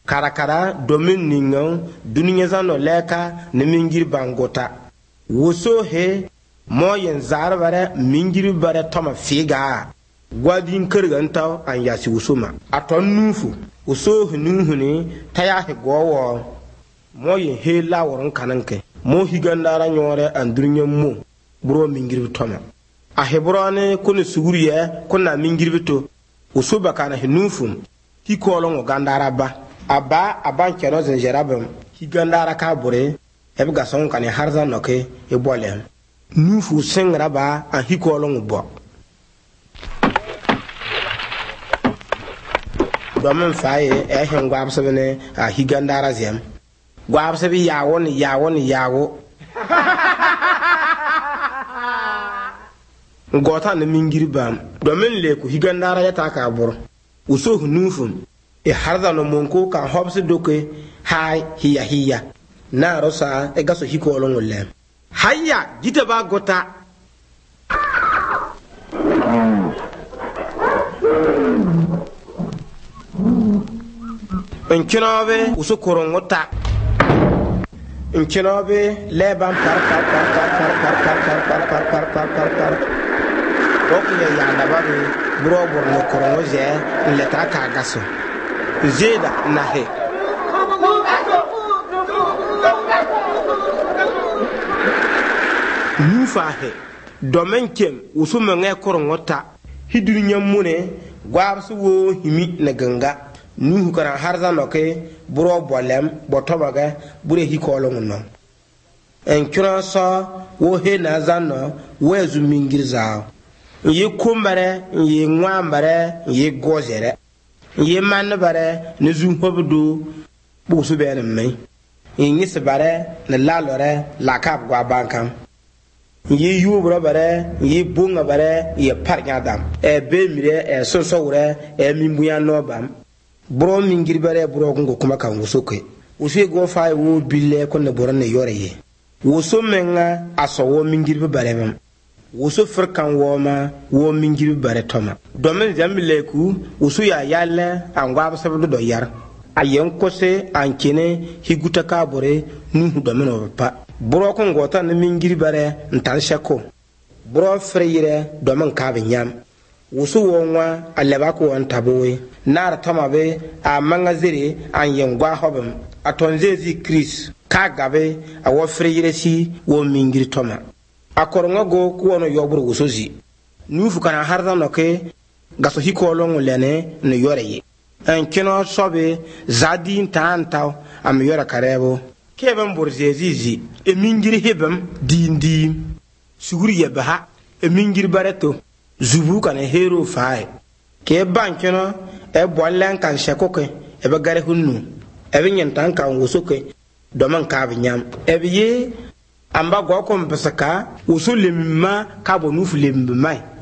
karakara domin ningan duniya zano leka na mingir bangota woso he moyen zarbare mingir bare toma figa gwadin kirganta an yasi wusuma aton nufu woso nuhu ni taya he gowo moyen he laworin kananke mo higandara nyore an duniya mo buro mingir toma a hebrone kuni suguriye kuna mingir bito woso bakana he nufu hi kolon gandara ba aba aban keno zenjerabem higandara ka bure ebe gason kan harza noke e bolem nufu sengra ba an hikolon bo domin faye e hen gwabsebene a higandara zem gwabsebi yawo ngota ne mingiri bam domin le ku higandara ya taka bur uso nufu e harza no monko kan hobse doke hay hiya na rosa e gaso hikolon wolle hayya gita ba gota Nkinobe uso korongota nkinobe leban par okye ya nababe bro borno korongoje leta ka gaso zeda nahe nufahe domenkem uso menge korongota hidunya mune gwabsu wo himi na ganga nuhu kana harza noke buro bolem botobaga bure hikolon no en kura so wo he na zanno wezu mingirza yi kumbare yi ngwambare yi gozere yi manbare ne zu hobdo busu bene mai yi nisbare ne lalore lakab gwa bankam yi yubro bare yi bunga bare yi parnyadam e be mire e sosowre e mimbuya nobam bro mingir bare bro ko kuma kan wusoke wuso go fay wo bille ko ne boran ne yoreye wuso menga aso wo mingir bare bam wuso firkan wo ma wo mingir bare toma domin jamile ku wuso ya yalle an gwa sabu do yar ayen kose an kene higuta ka bore nuhu domin o pa bro ko ngota ne mingir bare ntan shako bro freyire domin ka binyam wusu wonwa alaba ko an tabowe nar tamabe a mangazire an yengwa hobam atonzezi Chris ka gabe a wo freyire si wo mingir toma akorongo go ko wono yobru wusozi nufu kana harda noke gaso hikolon lene no yoreye en kino sobe zadin tanta am yora karebo keben borzezizi e mingir hebam dindi suguri yebaha e mingir bareto zubu kana hero fai ke bankino e bollen kan shekoke e be gare hunnu e be nyentan kan wusoke do man ka binyam e be ye amba go ko mpesaka wuso lemma ka bo nufu lemma mai